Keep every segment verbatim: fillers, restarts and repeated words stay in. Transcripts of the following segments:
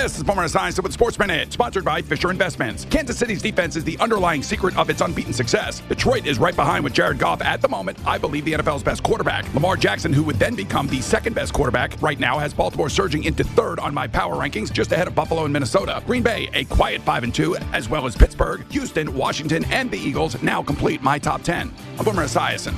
This is Boomer Esiason with Sports Minute, sponsored by Fisher Investments. Kansas City's defense is the underlying secret of its unbeaten success. Detroit is right behind with Jared Goff at the moment, I believe the N F L's best quarterback. Lamar Jackson, who would then become the second best quarterback, right now has Baltimore surging into third on my power rankings, just ahead of Buffalo and Minnesota. Green Bay, a quiet five and two, as well as Pittsburgh, Houston, Washington, and the Eagles now complete my top ten. I'm Boomer Esiason.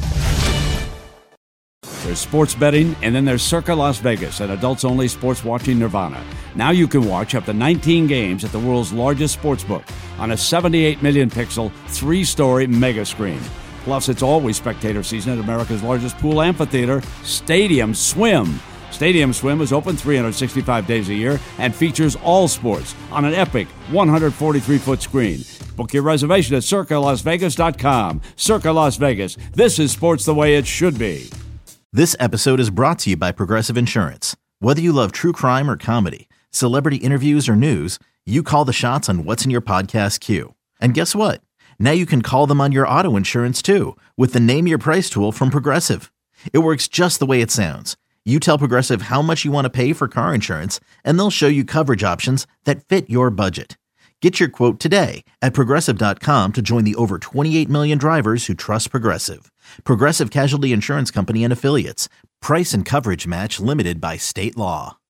There's sports betting, and then there's Circa Las Vegas, an adults-only sports watching nirvana. Now you can watch up to nineteen games at the world's largest sports book on a seventy-eight million pixel, three-story mega screen. Plus, it's always spectator season at America's largest pool amphitheater, Stadium Swim. Stadium Swim is open three hundred sixty-five days a year and features all sports on an epic one hundred forty-three foot screen. Book your reservation at circa las vegas dot com. Circa Las Vegas. This is sports the way it should be. This episode is brought to you by Progressive Insurance. Whether you love true crime or comedy, celebrity interviews or news, you call the shots on what's in your podcast queue. And guess what? Now you can call them on your auto insurance too with the Name Your Price tool from Progressive. It works just the way it sounds. You tell Progressive how much you want to pay for car insurance, and they'll show you coverage options that fit your budget. Get your quote today at progressive dot com to join the over twenty-eight million drivers who trust Progressive. Progressive Casualty Insurance Company and Affiliates. Price and coverage match limited by state law.